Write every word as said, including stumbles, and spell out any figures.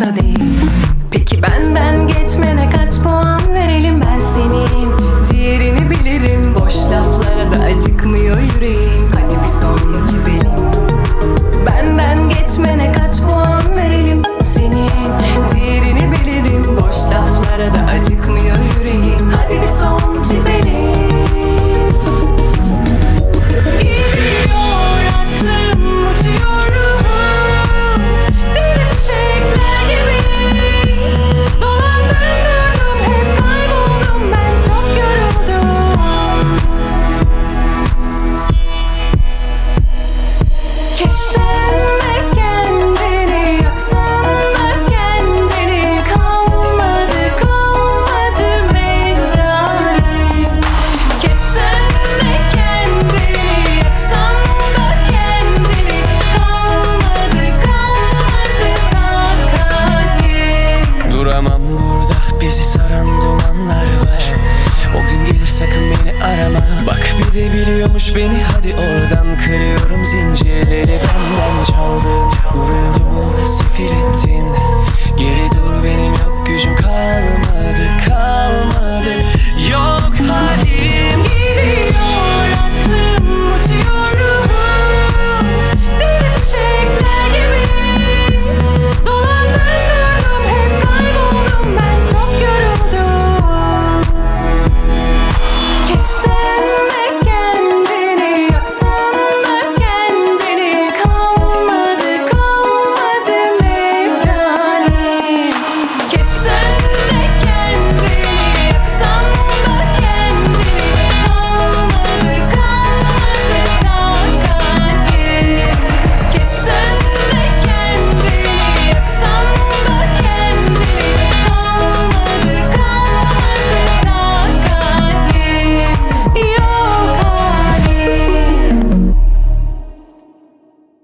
farkında değilsin. Peki benden geçmene kaç puan verelim? Ben senin ciğerini bilirim. Boş laflara da acıkmıyor yüreğim. Hadi bir son çizelim. Benden geçmene kaç puan verelim? Senin ciğerini bilirim. Boş laflara da acıkmıyor yüreğim. Hadi bir son çizelim. Gidiyor aklım, uçuyor ruhum, deli fişekler gibi. Dolandım durdum, hep kayboldum, ben çok yoruldum. Kessen de kendini, yaksan da kendini. Kalmadı kalmadı mecalim. Kessen de kendini, yaksan da kendini. Kalmadı kalmadı takatim. Duramam burada, bizi saran dumanlar var. O gün gelir sakın beni arama. Bak bir de biliyormuş beni, hadi oradan. Kırıyorum zincirleri, benden çaldın. Gururumu sefir ettin.